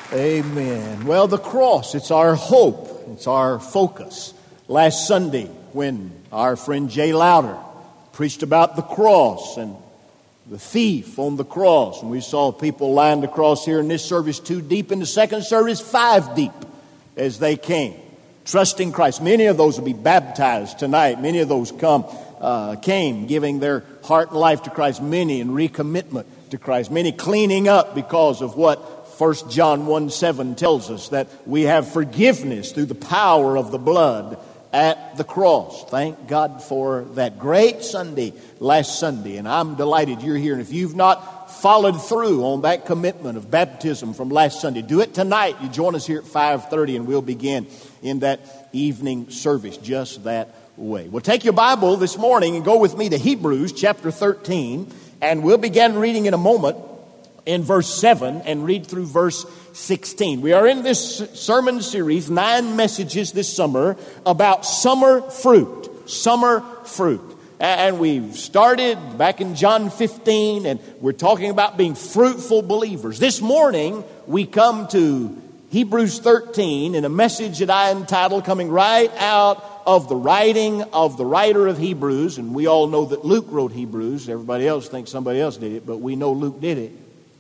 Amen. Well, the cross, it's our hope. It's our focus. Last Sunday, when our friend Jay Lowder preached about the cross and the thief on the cross, and we saw people lined across here in this service 2 deep, in the second service 5 deep as they came, trusting Christ. Many of those will be baptized tonight. Many of those came giving their heart and life to Christ. Many in recommitment to Christ. Many cleaning up because of what 1 John 1:7 tells us, that we have forgiveness through the power of the blood at the cross. Thank God for that great Sunday, last Sunday. And I'm delighted you're here. And if you've not followed through on that commitment of baptism from last Sunday, do it tonight. You join us here at 5:30 and we'll begin in that evening service just that way. Well, take your Bible this morning and go with me to Hebrews chapter 13. And we'll begin reading in a moment in verse 7 and read through verse 16. We are in this sermon series, 9 messages this summer about summer fruit. Summer fruit. And we've started back in John 15, and we're talking about being fruitful believers. This morning, we come to Hebrews 13 in a message that I entitled, coming right out of the writing of the writer of Hebrews. And we all know that Luke wrote Hebrews. Everybody else thinks somebody else did it, but we know Luke did it.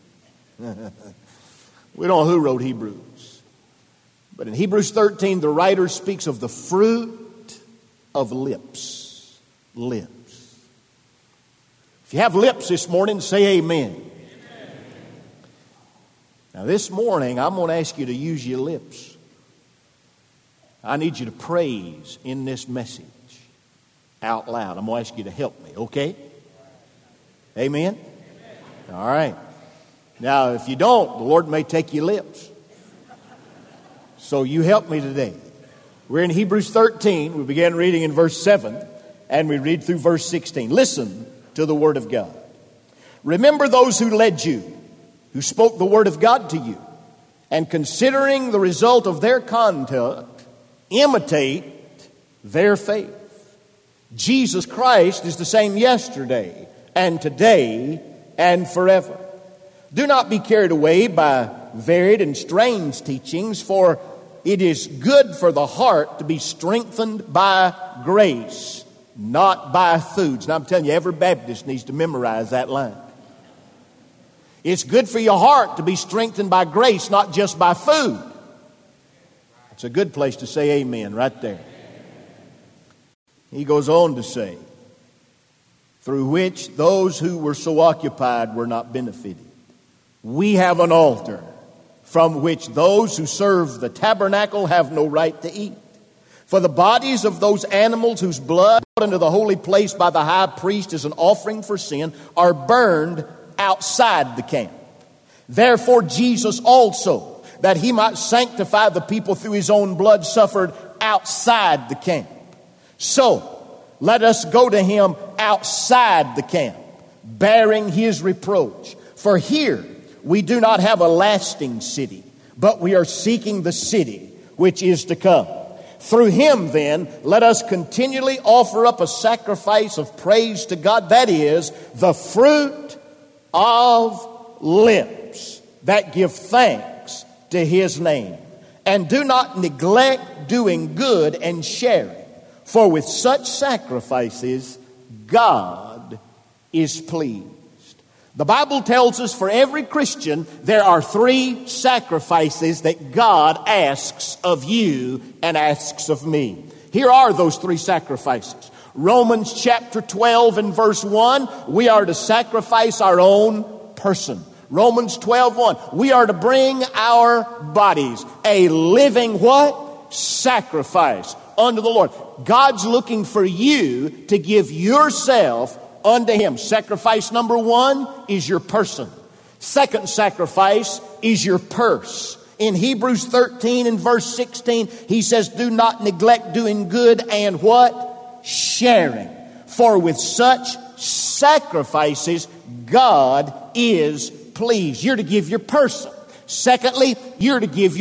We don't know who wrote Hebrews. But in Hebrews 13, the writer speaks of the fruit of lips. Lips. If you have lips this morning, say amen. Amen. Now this morning, I'm going to ask you to use your lips. I need you to praise in this message out loud. I'm going to ask you to help me, okay? Amen? All right. Now, if you don't, the Lord may take your lips. So you help me today. We're in Hebrews 13. We began reading in verse 7, and we read through verse 16. Listen to the word of God. Remember those who led you, who spoke the word of God to you, and considering the result of their conduct, imitate their faith. Jesus Christ is the same yesterday and today and forever. Do not be carried away by varied and strange teachings, for it is good for the heart to be strengthened by grace, not by foods. Now I'm telling you, every Baptist needs to memorize that line. It's good for your heart to be strengthened by grace, not just by food. It's a good place to say amen right there. He goes on to say, through which those who were so occupied were not benefited. We have an altar from which those who serve the tabernacle have no right to eat. For the bodies of those animals whose blood brought into the holy place by the high priest as an offering for sin are burned outside the camp. Therefore Jesus also, that he might sanctify the people through his own blood, suffered outside the camp. So let us go to him outside the camp, bearing his reproach. For here we do not have a lasting city, but we are seeking the city which is to come. Through him, then, let us continually offer up a sacrifice of praise to God, that is, the fruit of lips that give thanks to his name. And do not neglect doing good and sharing, for with such sacrifices God is pleased. The Bible tells us for every Christian there are 3 sacrifices that God asks of you and asks of me. Here are those 3 sacrifices. Romans chapter 12 and verse 1, we are to sacrifice our own person. Romans 12:1, we are to bring our bodies a living what? Sacrifice unto the Lord. God's looking for you to give yourself unto him. Sacrifice number 1 is your person. Second sacrifice is your purse. In Hebrews 13 and verse 16, he says, do not neglect doing good and what? Sharing. For with such sacrifices, God is pleased. You're to give your person. Secondly, you're to give your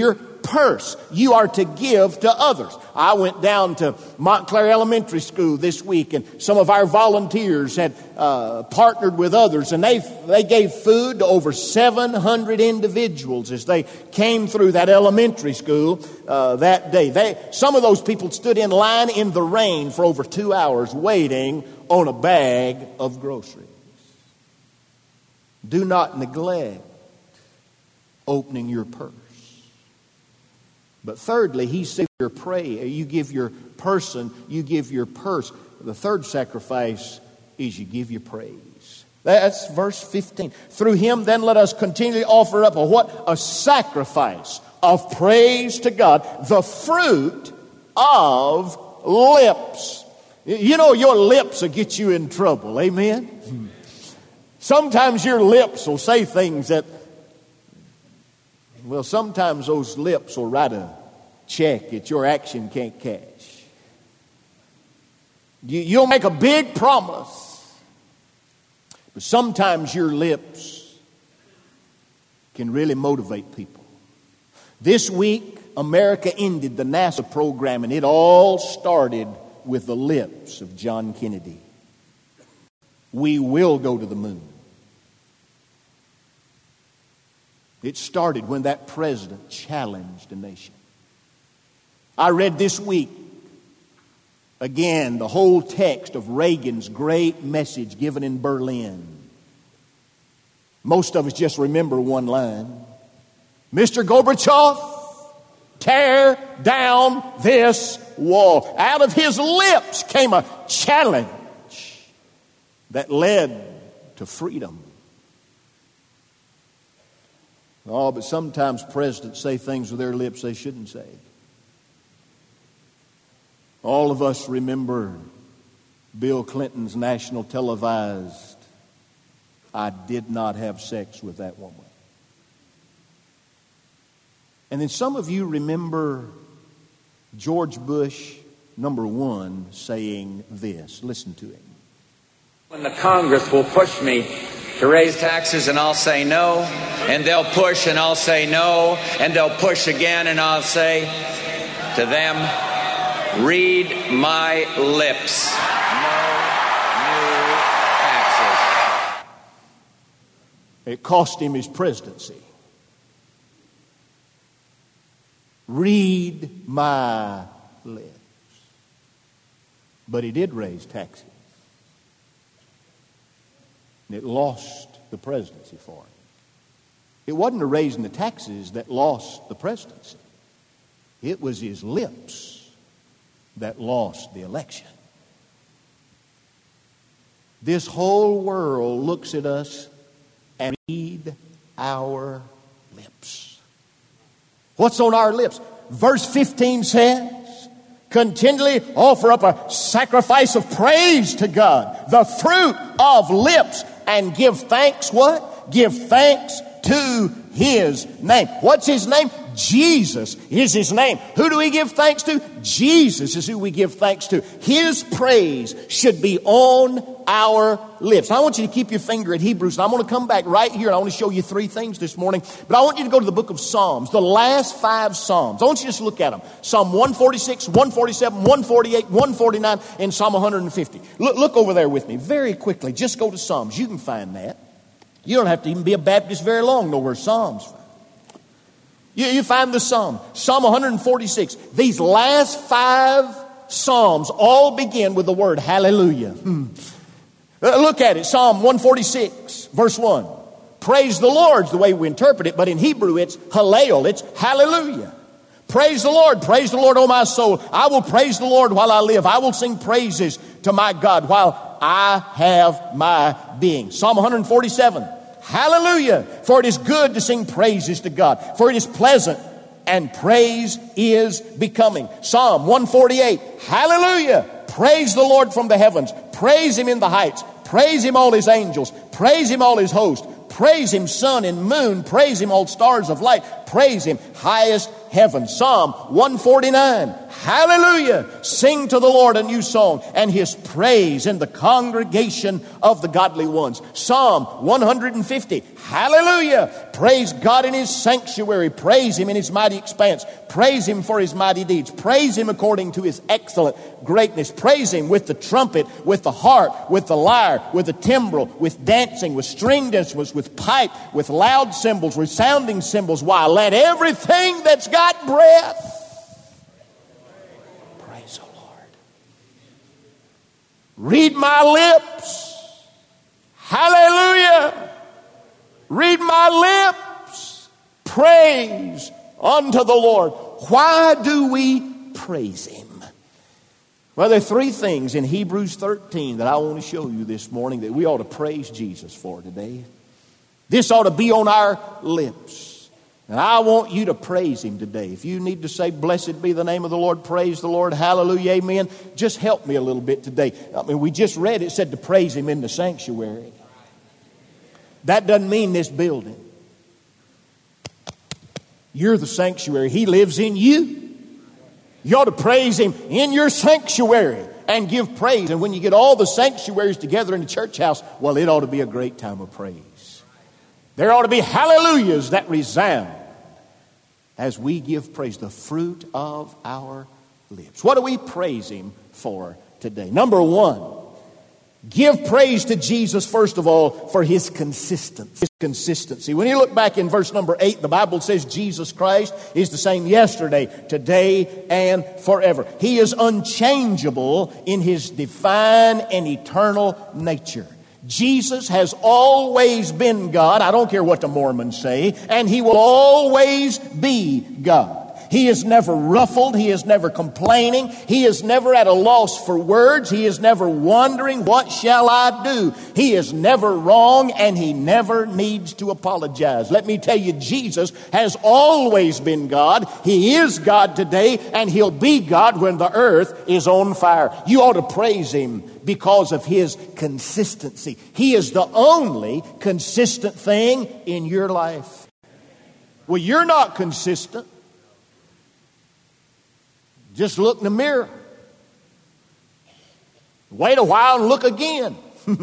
purse you are to give to others. I went down to Montclair Elementary School this week, and some of our volunteers had partnered with others, and they gave food to over 700 individuals as they came through that elementary school that day. Some of those people stood in line in the rain for over 2 hours waiting on a bag of groceries. Do not neglect opening your purse. But thirdly, he said, you give your person, you give your purse. The third sacrifice is you give your praise. That's verse 15. Through him then let us continually offer up a sacrifice of praise to God, the fruit of lips. You know, your lips will get you in trouble. Amen? Sometimes your lips will say things that, well, sometimes those lips will write a check that your action can't cash. You'll make a big promise, but sometimes your lips can really motivate people. This week, America ended the NASA program, and it all started with the lips of John Kennedy. We will go to the moon. It started when that president challenged a nation. I read this week, again, the whole text of Reagan's great message given in Berlin. Most of us just remember one line. Mr. Gorbachev, tear down this wall. Out of his lips came a challenge that led to freedom. Oh, but sometimes presidents say things with their lips they shouldn't say. All of us remember Bill Clinton's national televised, "I did not have sex with that woman." And then some of you remember George Bush, number one, saying this. Listen to him. When the Congress will push me to raise taxes and I'll say no, and they'll push and I'll say no, and they'll push again and I'll say to them, read my lips. No new taxes. It cost him his presidency. Read my lips. But he did raise taxes. And it lost the presidency for him. It wasn't the raising the taxes that lost the presidency. It was his lips that lost the election. This whole world looks at us and read our lips. What's on our lips? Verse 15 says, continually offer up a sacrifice of praise to God, the fruit of lips, and give thanks, what? Give thanks to his name. What's his name? Jesus is his name. Who do we give thanks to? Jesus is who we give thanks to. His praise should be on our lips. I want you to keep your finger at Hebrews, and I'm going to come back right here, and I want to show you three things this morning. But I want you to go to the book of Psalms, the last 5 Psalms. I want you to just look at them. Psalm 146, 147, 148, 149, and Psalm 150. Look over there with me very quickly. Just go to Psalms. You can find that. You don't have to even be a Baptist very long to know where Psalms find. You find the Psalm. Psalm 146. These last 5 Psalms all begin with the word hallelujah. Look at it. Psalm 146, verse 1. Praise the Lord is the way we interpret it, but in Hebrew it's hallel. It's hallelujah. Praise the Lord, O my soul. I will praise the Lord while I live. I will sing praises to my God while I have my being. Psalm 147. Hallelujah, for it is good to sing praises to God, for it is pleasant and praise is becoming. Psalm 148, hallelujah, praise the Lord from the heavens, praise him in the heights, praise him all his angels, praise him all his host, praise him sun and moon, praise him all stars of light, praise him highest heaven. Psalm 149, hallelujah. Sing to the Lord a new song, and his praise in the congregation of the godly ones. Psalm 150, hallelujah. Praise God in his sanctuary. Praise him in his mighty expanse. Praise him for his mighty deeds. Praise him according to his excellent greatness. Praise him with the trumpet, with the harp, with the lyre, with the timbrel, with dancing, with stringed instruments, with pipe, with loud cymbals, resounding cymbals. Why? Let everything that's got breath praise the Lord. Read my lips. Hallelujah. Read my lips. Praise unto the Lord. Why do we praise him? Well, there are three things in Hebrews 13 that I want to show you this morning that we ought to praise Jesus for today. This ought to be on our lips. And I want you to praise him today. If you need to say, blessed be the name of the Lord, praise the Lord, hallelujah, amen, just help me a little bit today. I mean, we just read it said to praise him in the sanctuary. That doesn't mean this building. You're the sanctuary. He lives in you. You ought to praise him in your sanctuary and give praise. And when you get all the sanctuaries together in the church house, well, it ought to be a great time of praise. There ought to be hallelujahs that resound as we give praise, the fruit of our lips. What do we praise him for today? Number one, give praise to Jesus, first of all, for his consistency. When you look back in verse number 8, the Bible says Jesus Christ is the same yesterday, today, and forever. He is unchangeable in his divine and eternal nature. Jesus has always been God. I don't care what the Mormons say. And he will always be God. He is never ruffled. He is never complaining. He is never at a loss for words. He is never wondering, what shall I do? He is never wrong, and he never needs to apologize. Let me tell you, Jesus has always been God. He is God today, and he'll be God when the earth is on fire. You ought to praise him because of his consistency. He is the only consistent thing in your life. Well, you're not consistent. Just look in the mirror. Wait a while and look again.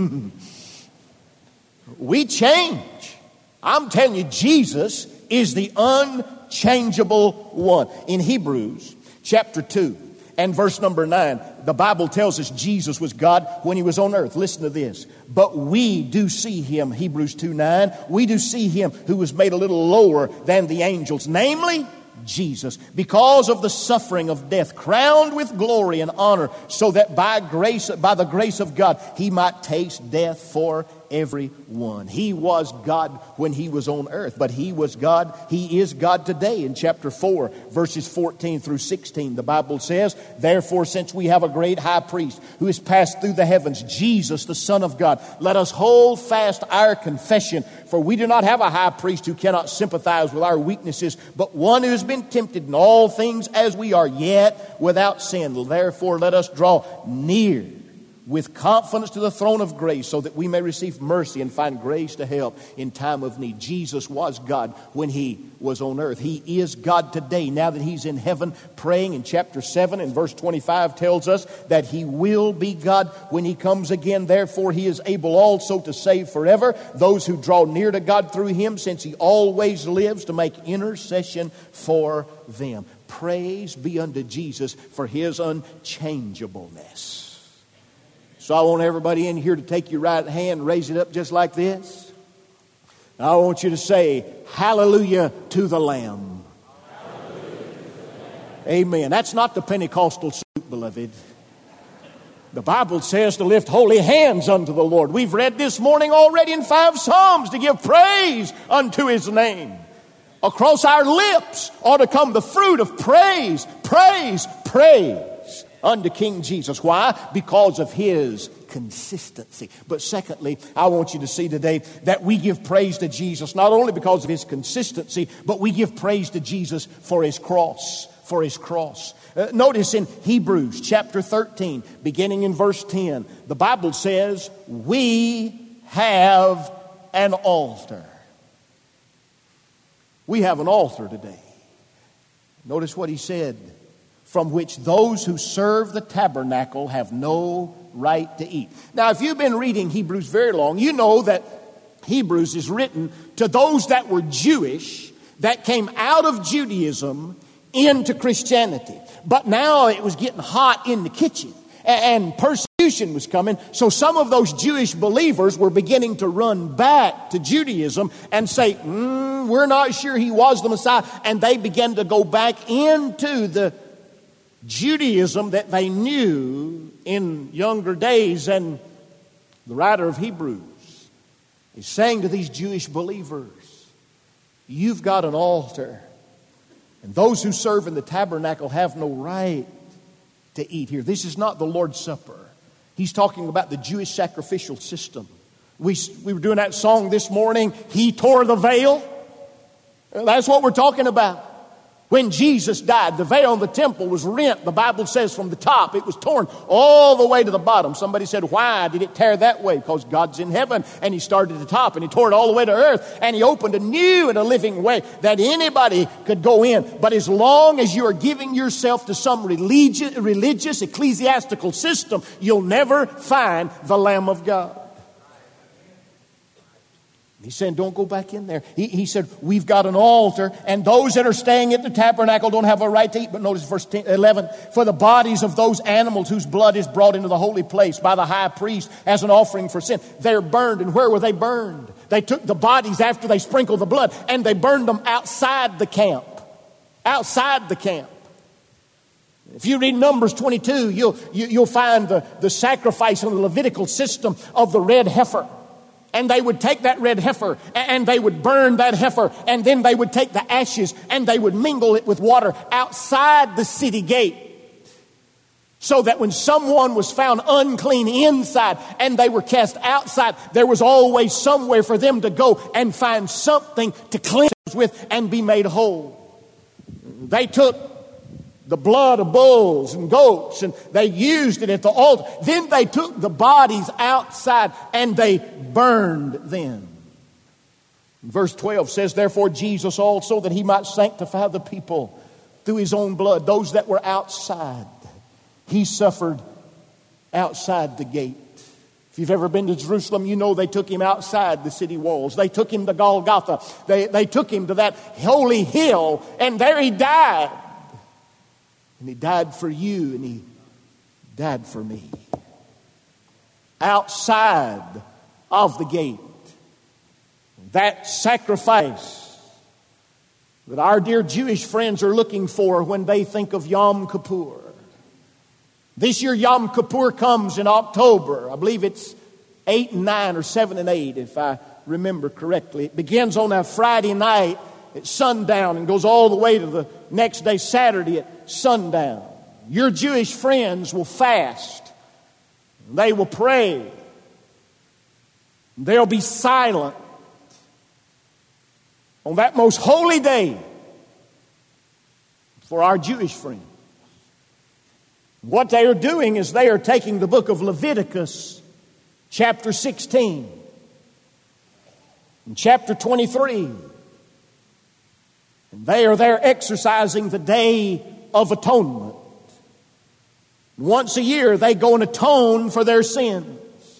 We change. I'm telling you, Jesus is the unchangeable one. In Hebrews chapter 2 and verse number 9, the Bible tells us Jesus was God when he was on earth. Listen to this. But we do see him, Hebrews 2:9, we do see him who was made a little lower than the angels, namely Jesus, because of the suffering of death, crowned with glory and honor, so that by the grace of God, he might taste death for everyone. He was God when he was on earth, but he was God. He is God today. In chapter 4, verses 14 through 16, the Bible says, therefore, since we have a great high priest who has passed through the heavens, Jesus, the Son of God, let us hold fast our confession. For we do not have a high priest who cannot sympathize with our weaknesses, but one who has been tempted in all things as we are, yet without sin. Therefore, let us draw near with confidence to the throne of grace, so that we may receive mercy and find grace to help in time of need. Jesus was God when he was on earth. He is God today, now that he's in heaven praying. In chapter 7 and verse 25 tells us that he will be God when he comes again. Therefore, he is able also to save forever those who draw near to God through him, since he always lives to make intercession for them. Praise be unto Jesus for his unchangeableness. So I want everybody in here to take your right hand, raise it up just like this. And I want you to say, hallelujah to the Lamb. Amen. That's not the Pentecostal suit, beloved. The Bible says to lift holy hands unto the Lord. We've read this morning already in 5 Psalms to give praise unto his name. Across our lips ought to come the fruit of praise, praise, praise unto King Jesus. Why? Because of his consistency. But secondly, I want you to see today that we give praise to Jesus not only because of his consistency, but we give praise to Jesus for his cross. For his cross. Notice in Hebrews chapter 13, beginning in verse 10, the Bible says, we have an altar. We have an altar today. Notice what he said. from which those who serve the tabernacle have no right to eat. Now, if you've been reading Hebrews very long, you know that Hebrews is written to those that were Jewish, that came out of Judaism into Christianity. But now it was getting hot in the kitchen, and persecution was coming. So some of those Jewish believers were beginning to run back to Judaism and say, we're not sure he was the Messiah. And they began to go back into the Judaism that they knew in younger days. And the writer of Hebrews is saying to these Jewish believers, you've got an altar, and those who serve in the tabernacle have no right to eat here. This is not the Lord's Supper. He's talking about the Jewish sacrificial system. We were doing that song this morning, He Tore the Veil. That's what we're talking about. When Jesus died, the veil in the temple was rent. The Bible says from the top, it was torn all the way to the bottom. Somebody said, why did it tear that way? Because God's in heaven, and He started at the top, and He tore it all the way to earth, and He opened a new and a living way that anybody could go in. But as long as you are giving yourself to some religious ecclesiastical system, you'll never find the Lamb of God. He's saying, don't go back in there. He said, we've got an altar, and those that are staying at the tabernacle don't have a right to eat. But notice verse 11, for the bodies of those animals whose blood is brought into the holy place by the high priest as an offering for sin, they're burned. And where were they burned? They took the bodies after they sprinkled the blood, and they burned them outside the camp. Outside the camp. If you read Numbers 22, you'll find the sacrifice in the Levitical system of the red heifer. And they would take that red heifer and they would burn that heifer. And then they would take the ashes and they would mingle it with water outside the city gate. So that when someone was found unclean inside and they were cast outside, there was always somewhere for them to go and find something to cleanse with and be made whole. They took the blood of bulls and goats, and they used it at the altar. Then they took the bodies outside and they burned them. Verse 12 says, therefore Jesus also, that He might sanctify the people through His own blood, those that were outside. He suffered outside the gate. If you've ever been to Jerusalem, you know they took Him outside the city walls. They took Him to Golgotha. They took Him to that holy hill, and there He died. And He died for you, and He died for me. Outside of the gate. That sacrifice that our dear Jewish friends are looking for when they think of Yom Kippur. This year Yom Kippur comes in October. I believe it's 8 and 9 or 7 and 8, if I remember correctly. It begins on a Friday night at sundown and goes all the way to the next day, Saturday at sundown. Your Jewish friends will fast. They will pray. They'll be silent on that most holy day for our Jewish friends. What they are doing is they are taking the book of Leviticus, chapter 16, and chapter 23, and they are there exercising the Day of Atonement. Once a year, they go and atone for their sins.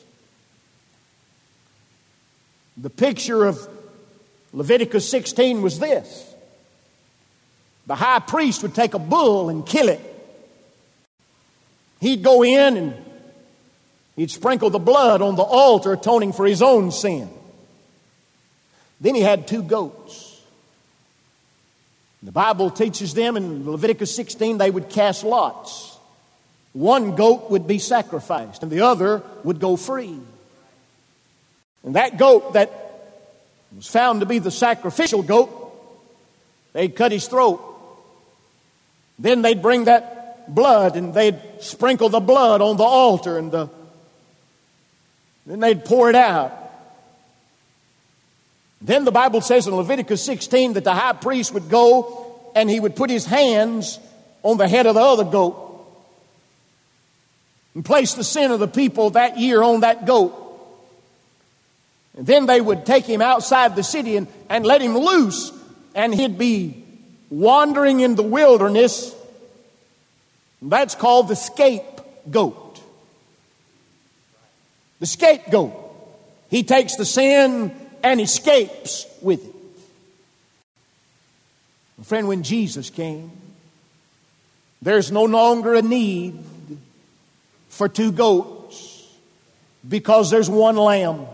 The picture of Leviticus 16 was this. The high priest would take a bull and kill it. He'd go in and he'd sprinkle the blood on the altar, atoning for his own sin. Then he had 2 goats. The Bible teaches them in Leviticus 16 they would cast lots. One goat would be sacrificed and the other would go free. And that goat that was found to be the sacrificial goat, they'd cut his throat. Then they'd bring that blood and they'd sprinkle the blood on the altar and then they'd pour it out. Then the Bible says in Leviticus 16 that the high priest would go and he would put his hands on the head of the other goat and place the sin of the people that year on that goat. And then they would take him outside the city and let him loose, and he'd be wandering in the wilderness That's called the scapegoat. The scapegoat. He takes the sin and escapes with it. Friend, when Jesus came, there's no longer a need for two goats because there's one lamb.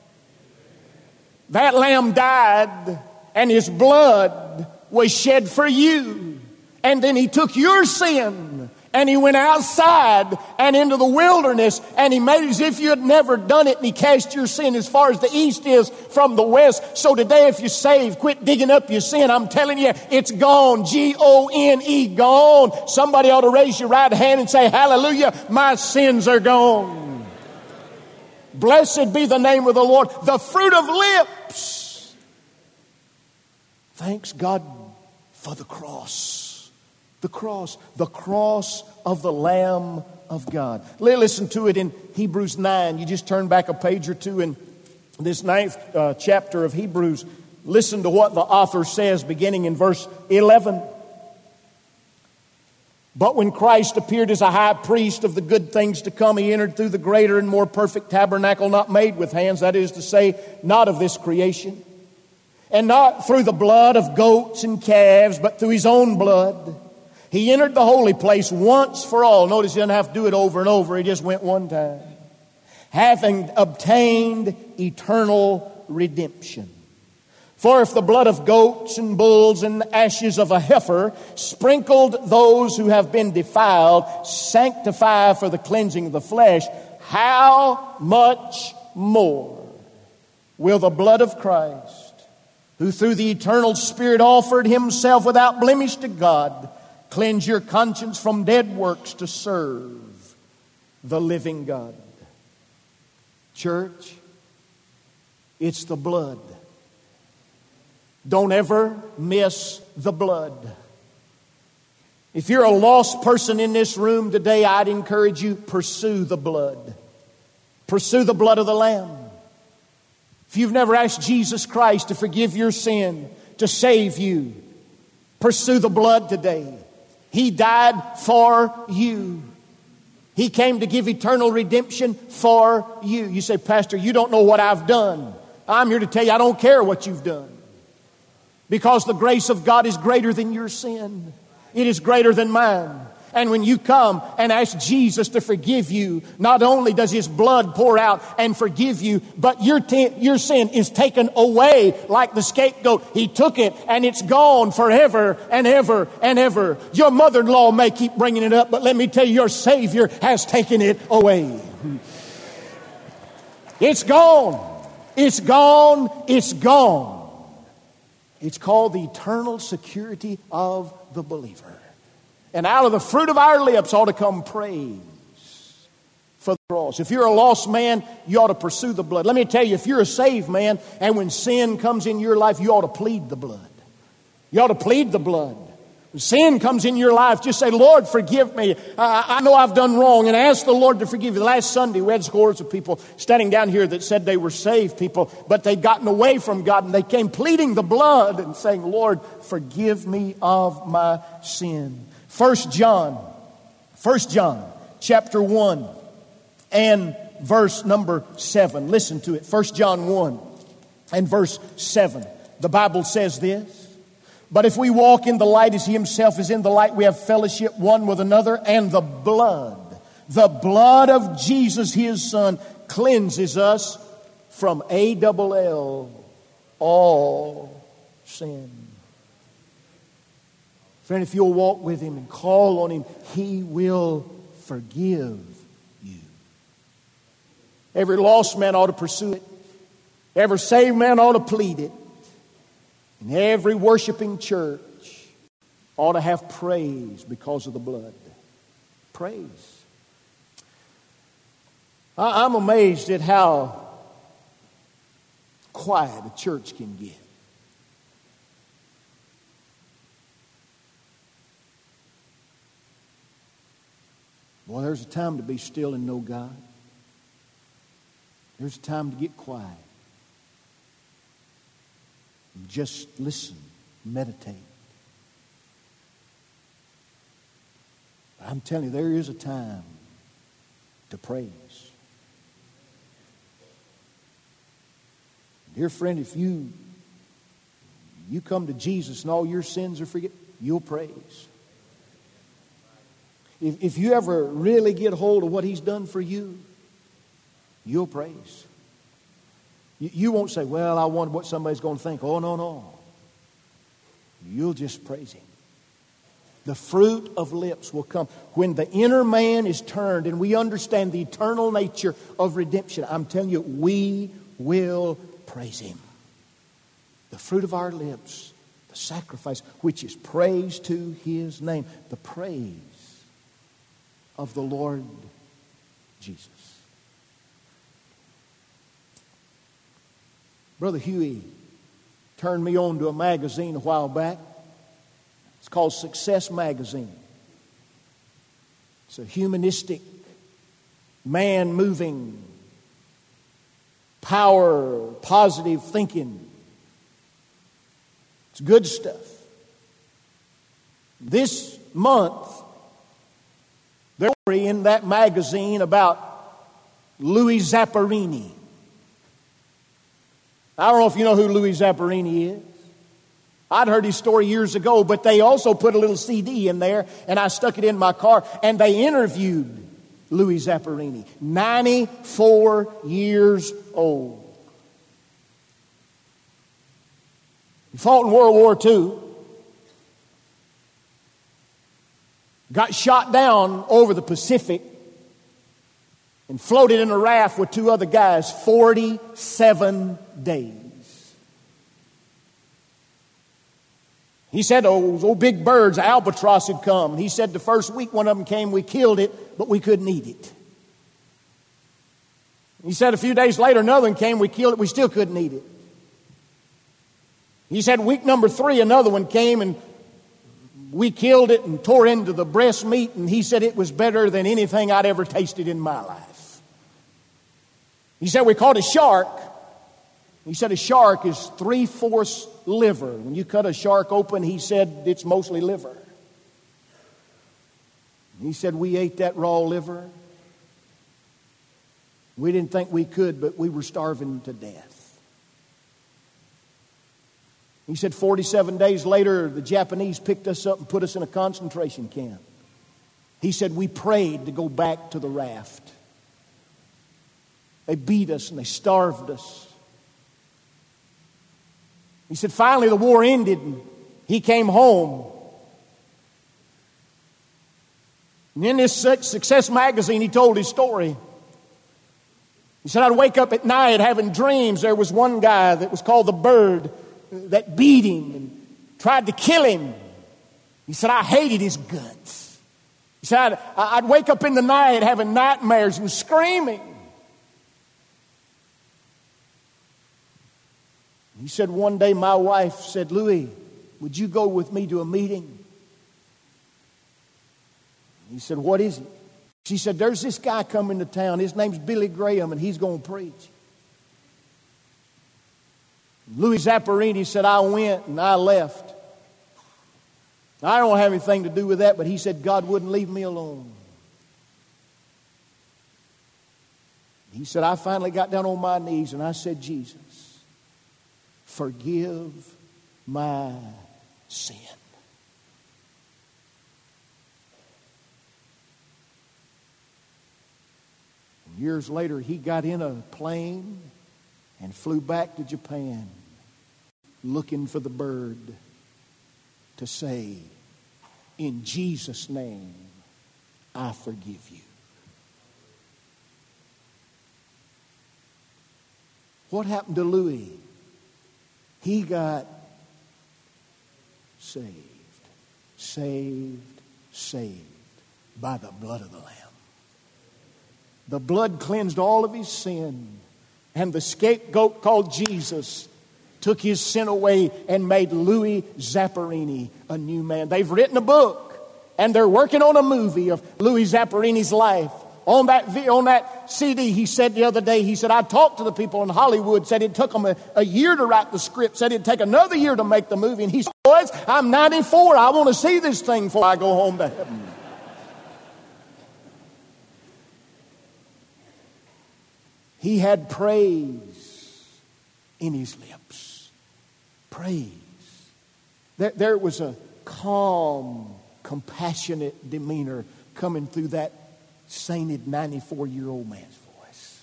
That lamb died and his blood was shed for you. And then he took your sin and he went outside and into the wilderness and he made it as if you had never done it, and he cast your sin as far as the east is from the west. So today, if you're saved, quit digging up your sin. I'm telling you, it's gone. G-O-N-E, gone. Somebody ought to raise your right hand and say, hallelujah, my sins are gone. Blessed be the name of the Lord. The fruit of lips. Thanks God for the cross. The cross of the Lamb of God. Listen to it in Hebrews 9. You just turn back a page or two in this 9th chapter of Hebrews. Listen to what the author says beginning in verse 11. But when Christ appeared as a high priest of the good things to come, he entered through the greater and more perfect tabernacle, not made with hands, that is to say, not of this creation, and not through the blood of goats and calves, but through his own blood. He entered the holy place once for all. Notice he doesn't have to do it over and over. He just went one time. Having obtained eternal redemption. For if the blood of goats and bulls and the ashes of a heifer sprinkled those who have been defiled, sanctify for the cleansing of the flesh, how much more will the blood of Christ, who through the eternal Spirit offered himself without blemish to God, cleanse your conscience from dead works to serve the living God? Church, it's the blood. Don't ever miss the blood. If you're a lost person in this room today, I'd encourage you, pursue the blood. Pursue the blood of the Lamb. If you've never asked Jesus Christ to forgive your sin, to save you, pursue the blood today. He died for you. He came to give eternal redemption for you. You say, Pastor, you don't know what I've done. I'm here to tell you, I don't care what you've done. Because the grace of God is greater than your sin. It is greater than mine. And when you come and ask Jesus to forgive you, not only does his blood pour out and forgive you, but your sin is taken away like the scapegoat. He took it and it's gone forever and ever and ever. Your mother-in-law may keep bringing it up, but let me tell you, your Savior has taken it away. It's gone. It's gone. It's gone. It's called the eternal security of the believer. And out of the fruit of our lips ought to come praise for the cross. If you're a lost man, you ought to pursue the blood. Let me tell you, if you're a saved man and when sin comes in your life, you ought to plead the blood. You ought to plead the blood. When sin comes in your life, just say, Lord, forgive me. I know I've done wrong, and ask the Lord to forgive you. Last Sunday, we had scores of people standing down here that said they were saved people, but they'd gotten away from God, and they came pleading the blood and saying, Lord, forgive me of my sin. 1 John chapter 1 and verse number 7. Listen to it. 1 John 1 and verse 7. The Bible says this: but if we walk in the light as he himself is in the light, we have fellowship one with another, and the blood of Jesus, his Son, cleanses us from all sin. Friend, if you'll walk with him and call on him, he will forgive you. Every lost man ought to pursue it. Every saved man ought to plead it. And every worshiping church ought to have praise because of the blood. Praise. I'm amazed at how quiet a church can get. Boy, there's a time to be still and know God. There's a time to get quiet. And just listen, meditate. I'm telling you, there is a time to praise. Dear friend, if you come to Jesus and all your sins are forgiven, you'll praise. If you ever really get hold of what He's done for you, you'll praise. You won't say, well, I wonder what somebody's going to think. Oh, no. You'll just praise Him. The fruit of lips will come. When the inner man is turned and we understand the eternal nature of redemption, I'm telling you, we will praise Him. The fruit of our lips, the sacrifice, which is praise to His name. The praise of the Lord Jesus. Brother Huey turned me on to a magazine a while back. It's called Success Magazine. It's a humanistic, man-moving, power, positive thinking. It's good stuff. This month, there was in that magazine about Louis Zamperini. I don't know if you know who Louis Zamperini is. I'd heard his story years ago, but they also put a little CD in there, and I stuck it in my car, and they interviewed Louis Zamperini, 94 years old. He fought in World War II. Got shot down over the Pacific and floated in a raft with two other guys 47 days. He said those old big birds, albatross, had come. He said the first week one of them came, we killed it, but we couldn't eat it. He said a few days later another one came, we killed it, we still couldn't eat it. He said week number 3 another one came and we killed it and tore into the breast meat, and he said it was better than anything I'd ever tasted in my life. He said we caught a shark. He said a shark is 3/4 liver. When you cut a shark open, he said it's mostly liver. He said we ate that raw liver. We didn't think we could, but we were starving to death. He said 47 days later, the Japanese picked us up and put us in a concentration camp. He said we prayed to go back to the raft. They beat us and they starved us. He said finally the war ended and he came home. And in this Success magazine, he told his story. He said, I'd wake up at night having dreams. There was one guy that was called the Bird that beat him and tried to kill him. He said, I hated his guts. He said, I'd wake up in the night having nightmares and screaming. He said, one day my wife said, Louis, would you go with me to a meeting? He said, what is it? She said, there's this guy coming to town. His name's Billy Graham, and he's going to preach. Louis Zamperini said, I went and I left. I don't have anything to do with that, but he said, God wouldn't leave me alone. He said, I finally got down on my knees and I said, Jesus, forgive my sin. And years later, he got in a plane and flew back to Japan looking for the Bird to say, in Jesus' name, I forgive you. What happened to Louis? He got saved by the blood of the Lamb. The blood cleansed all of his sin, and the scapegoat called Jesus took his sin away and made Louis Zamperini a new man. They've written a book, and they're working on a movie of Louis Zamperini's life. On that CD, he said the other day, he said, I talked to the people in Hollywood, said it took them a year to write the script, said it'd take another year to make the movie. And he said, boys, I'm 94. I want to see this thing before I go home to heaven. He had praise in his lips. Praise. There was a calm, compassionate demeanor coming through that sainted 94-year-old man's voice.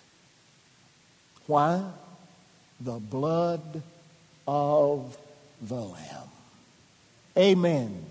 Why? The blood of the Lamb. Amen.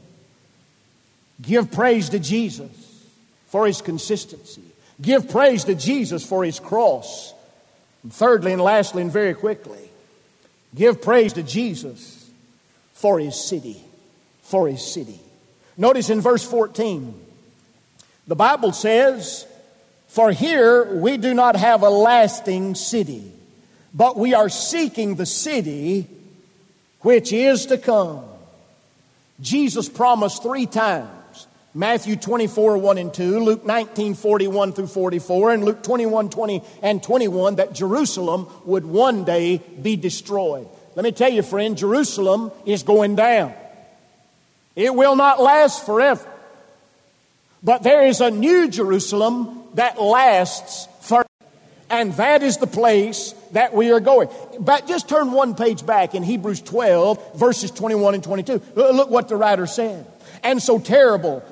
Give praise to Jesus for his consistency. Give praise to Jesus for his cross. And thirdly and lastly and very quickly, give praise to Jesus for his city. For his city. Notice in verse 14, the Bible says, "For here we do not have a lasting city, but we are seeking the city which is to come." Jesus promised 3 times. Matthew 24, 1 and 2, Luke 19, 41 through 44, and Luke 21, 20 and 21, that Jerusalem would one day be destroyed. Let me tell you, friend, Jerusalem is going down. It will not last forever. But there is a new Jerusalem that lasts forever. And that is the place that we are going. But just turn one page back in Hebrews 12, verses 21 and 22. Look what the writer said. "And so terrible,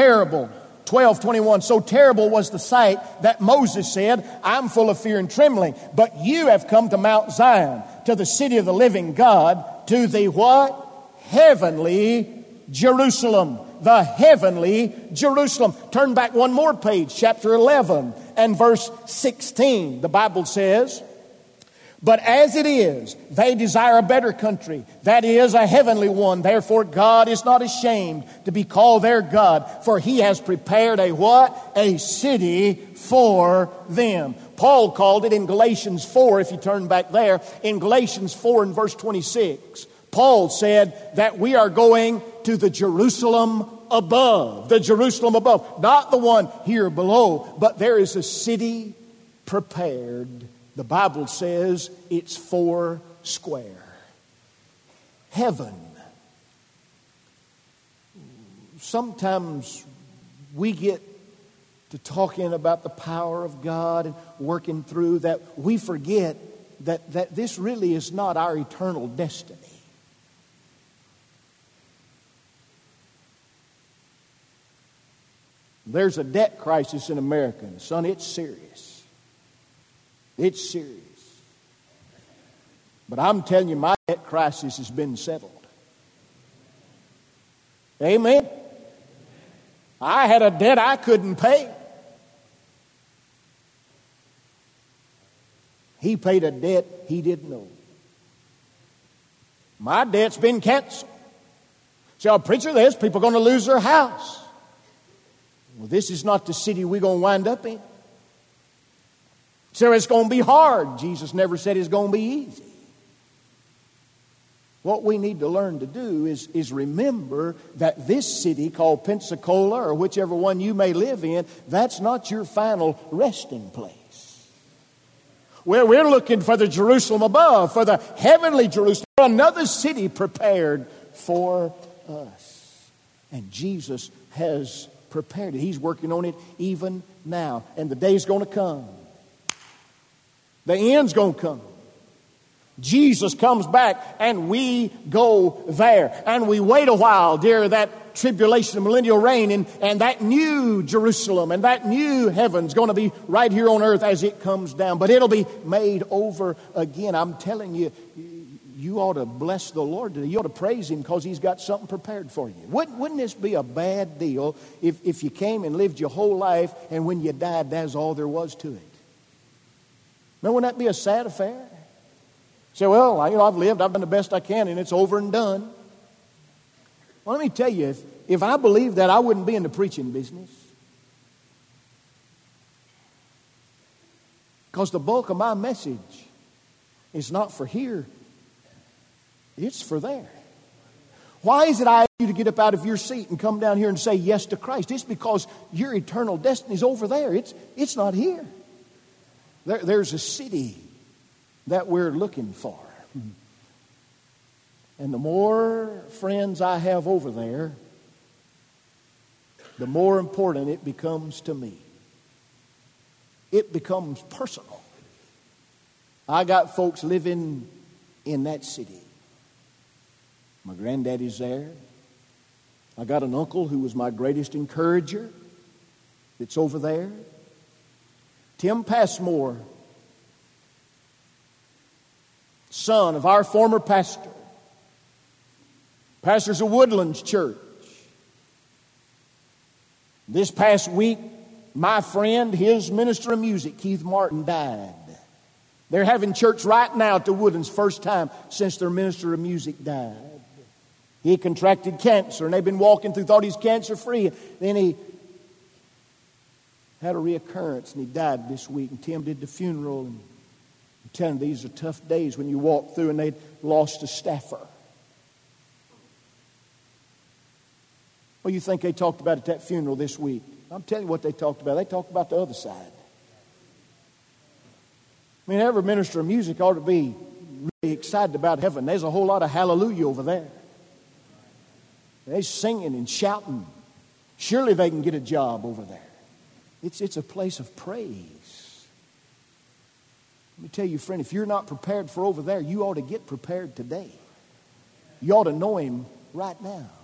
12:21, so terrible was the sight that Moses said, 'I'm full of fear and trembling.' But you have come to Mount Zion, to the city of the living God, to the" what? "Heavenly Jerusalem." The heavenly Jerusalem. Turn back one more page, chapter 11 and verse 16. The Bible says, "But as it is, they desire a better country, that is, a heavenly one. Therefore God is not ashamed to be called their God, for he has prepared a" what? "A city for them." Paul called it in Galatians 4, if you turn back there, in Galatians 4 and verse 26. Paul said that we are going to the Jerusalem above. The Jerusalem above. Not the one here below, but there is a city prepared. The Bible says it's 4 square. Heaven. Sometimes we get to talking about the power of God and working through that. We forget that this really is not our eternal destiny. There's a debt crisis in America, and son, it's serious. It's serious. But I'm telling you, my debt crisis has been settled. Amen. I had a debt I couldn't pay. He paid a debt he didn't owe. My debt's been canceled. So, preacher, there's people going to lose their house. Well, this is not the city we're going to wind up in. So it's going to be hard. Jesus never said it's going to be easy. What we need to learn to do is remember that this city called Pensacola, or whichever one you may live in, that's not your final resting place. Well, we're looking for the Jerusalem above, for the heavenly Jerusalem, another city prepared for us. And Jesus has prepared it. He's working on it even now. And the day's going to come. The end's going to come. Jesus comes back and we go there. And we wait a while during that tribulation of millennial reign, and that new Jerusalem and that new heaven's going to be right here on earth as it comes down. But it'll be made over again. I'm telling you, you ought to bless the Lord today. You ought to praise Him because He's got something prepared for you. Wouldn't this be a bad deal if you came and lived your whole life and when you died, that's all there was to it? Now, wouldn't that be a sad affair? Say, well, I've lived, I've done the best I can, and it's over and done. Well, let me tell you, if I believed that, I wouldn't be in the preaching business. Because the bulk of my message is not for here. It's for there. Why is it I ask you to get up out of your seat and come down here and say yes to Christ? It's because your eternal destiny is over there. It's not here. There's a city that we're looking for. And the more friends I have over there, the more important it becomes to me. It becomes personal. I got folks living in that city. My granddaddy's there. I got an uncle who was my greatest encourager that's over there. Tim Passmore, son of our former pastor, pastors of Woodlands Church. This past week, my friend, his minister of music, Keith Martin, died. They're having church right now at the Woodlands, first time since their minister of music died. He contracted cancer, and they've been walking through, thought he's cancer-free. Then he had a reoccurrence, and he died this week. And Tim did the funeral. And I'm telling you, these are tough days when you walk through, and they'd lost a staffer. What do you think they talked about at that funeral this week? I'm telling you what they talked about. They talked about the other side. I mean, every minister of music ought to be really excited about heaven. There's a whole lot of hallelujah over there. They're singing and shouting. Surely they can get a job over there. It's a place of praise. Let me tell you, friend, if you're not prepared for over there, you ought to get prepared today. You ought to know Him right now.